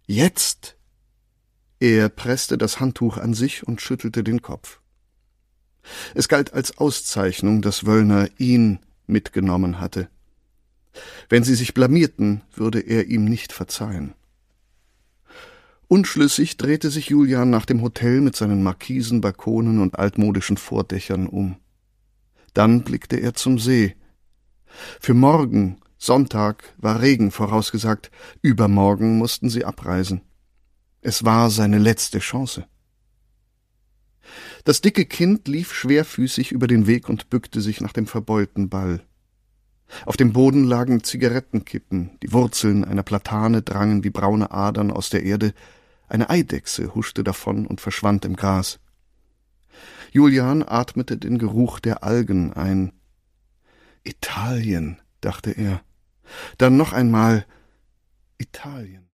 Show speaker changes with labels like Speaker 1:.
Speaker 1: Jetzt! Er presste das Handtuch an sich und schüttelte den Kopf. Es galt als Auszeichnung, dass Wöllner ihn mitgenommen hatte. Wenn sie sich blamierten, würde er ihm nicht verzeihen. Unschlüssig drehte sich Julian nach dem Hotel mit seinen Markisen, Balkonen und altmodischen Vordächern um. Dann blickte er zum See. Für morgen, Sonntag, war Regen vorausgesagt, übermorgen mussten sie abreisen. Es war seine letzte Chance. Das dicke Kind lief schwerfüßig über den Weg und bückte sich nach dem verbeulten Ball. Auf dem Boden lagen Zigarettenkippen, die Wurzeln einer Platane drangen wie braune Adern aus der Erde, eine Eidechse huschte davon und verschwand im Gras. Julian atmete den Geruch der Algen ein. Italien, dachte er. Dann noch einmal Italien.